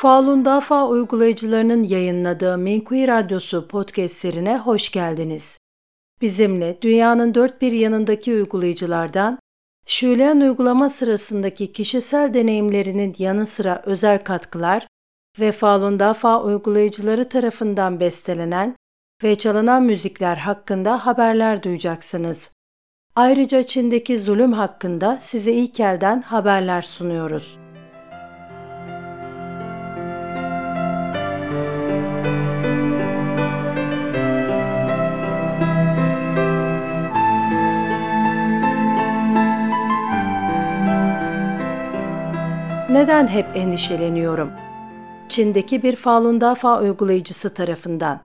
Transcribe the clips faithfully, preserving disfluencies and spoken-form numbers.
Falun Dafa uygulayıcılarının yayınladığı Minkuyi Radyosu podcast serine hoş geldiniz. Bizimle dünyanın dört bir yanındaki uygulayıcılardan, Şuleyan uygulama sırasındaki kişisel deneyimlerinin yanı sıra özel katkılar ve Falun Dafa uygulayıcıları tarafından bestelenen ve çalınan müzikler hakkında haberler duyacaksınız. Ayrıca Çin'deki zulüm hakkında size ilk elden haberler sunuyoruz. Neden hep endişeleniyorum? Çin'deki bir Falun Dafa uygulayıcısı tarafından.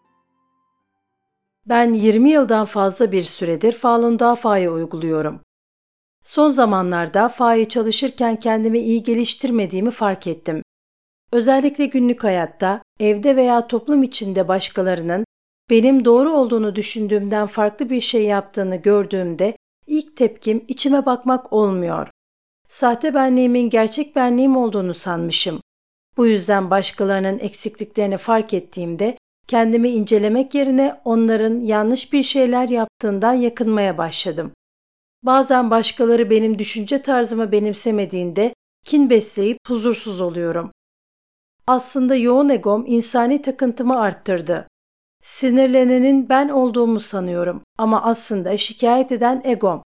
Ben yirmi yıldan fazla bir süredir Falun Dafa'yı uyguluyorum. Son zamanlarda Fa'yı çalışırken kendimi iyi geliştirmediğimi fark ettim. Özellikle günlük hayatta, evde veya toplum içinde başkalarının benim doğru olduğunu düşündüğümden farklı bir şey yaptığını gördüğümde ilk tepkim içime bakmak olmuyor. Sahte benliğimin gerçek benliğim olduğunu sanmışım. Bu yüzden başkalarının eksikliklerini fark ettiğimde kendimi incelemek yerine onların yanlış bir şeyler yaptığından yakınmaya başladım. Bazen başkaları benim düşünce tarzımı benimsemediğinde kin besleyip huzursuz oluyorum. Aslında yoğun egom insani takıntımı arttırdı. Sinirlenenin ben olduğumu sanıyorum ama aslında şikayet eden egom.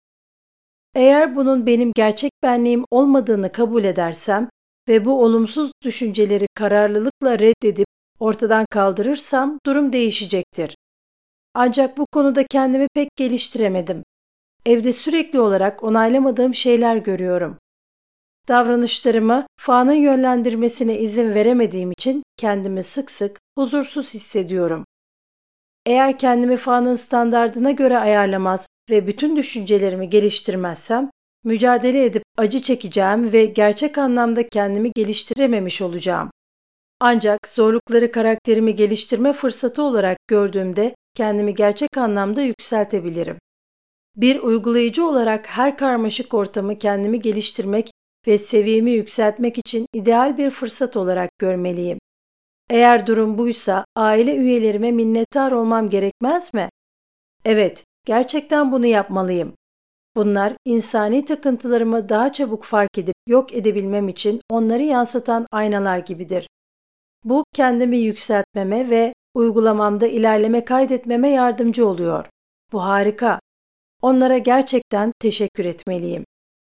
Eğer bunun benim gerçek benliğim olmadığını kabul edersem ve bu olumsuz düşünceleri kararlılıkla reddedip ortadan kaldırırsam durum değişecektir. Ancak bu konuda kendimi pek geliştiremedim. Evde sürekli olarak onaylamadığım şeyler görüyorum. Davranışlarımı Fa'nın yönlendirmesine izin veremediğim için kendimi sık sık huzursuz hissediyorum. Eğer kendimi Fa'nın standardına göre ayarlamaz ve bütün düşüncelerimi geliştirmezsem, mücadele edip acı çekeceğim ve gerçek anlamda kendimi geliştirememiş olacağım. Ancak zorlukları karakterimi geliştirme fırsatı olarak gördüğümde kendimi gerçek anlamda yükseltebilirim. Bir uygulayıcı olarak her karmaşık ortamı kendimi geliştirmek ve seviyemi yükseltmek için ideal bir fırsat olarak görmeliyim. Eğer durum buysa aile üyelerime minnettar olmam gerekmez mi? Evet, gerçekten bunu yapmalıyım. Bunlar insani takıntılarımı daha çabuk fark edip yok edebilmem için onları yansıtan aynalar gibidir. Bu kendimi yükseltmeme ve uygulamamda ilerleme kaydetmeme yardımcı oluyor. Bu harika. Onlara gerçekten teşekkür etmeliyim.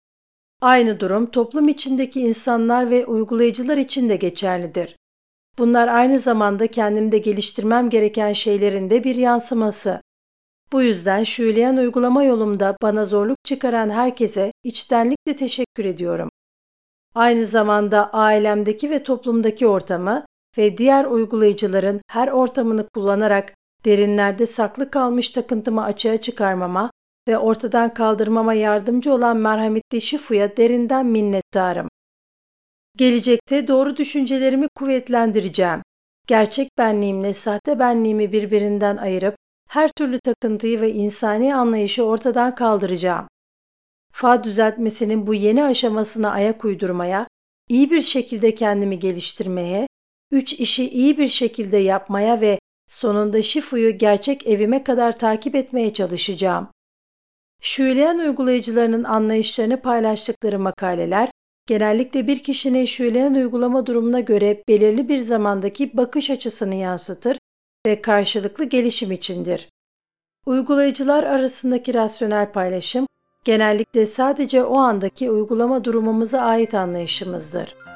Aynı durum toplum içindeki insanlar ve uygulayıcılar için de geçerlidir. Bunlar aynı zamanda kendimde geliştirmem gereken şeylerin de bir yansıması. Bu yüzden Şuleyan uygulama yolumda bana zorluk çıkaran herkese içtenlikle teşekkür ediyorum. Aynı zamanda ailemdeki ve toplumdaki ortamı ve diğer uygulayıcıların her ortamını kullanarak derinlerde saklı kalmış takıntımı açığa çıkarmama ve ortadan kaldırmama yardımcı olan merhametli Shifu'ya derinden minnettarım. Gelecekte doğru düşüncelerimi kuvvetlendireceğim. Gerçek benliğimle sahte benliğimi birbirinden ayırıp her türlü takıntıyı ve insani anlayışı ortadan kaldıracağım. Fa düzeltmesinin bu yeni aşamasına ayak uydurmaya, iyi bir şekilde kendimi geliştirmeye, üç işi iyi bir şekilde yapmaya ve sonunda Shifu'yu gerçek evime kadar takip etmeye çalışacağım. Şuleyan uygulayıcılarının anlayışlarını paylaştıkları makaleler, genellikle bir kişinin Şuleyan uygulama durumuna göre belirli bir zamandaki bakış açısını yansıtır ve karşılıklı gelişim içindir. Uygulayıcılar arasındaki rasyonel paylaşım, genellikle sadece o andaki uygulama durumumuza ait anlayışımızdır.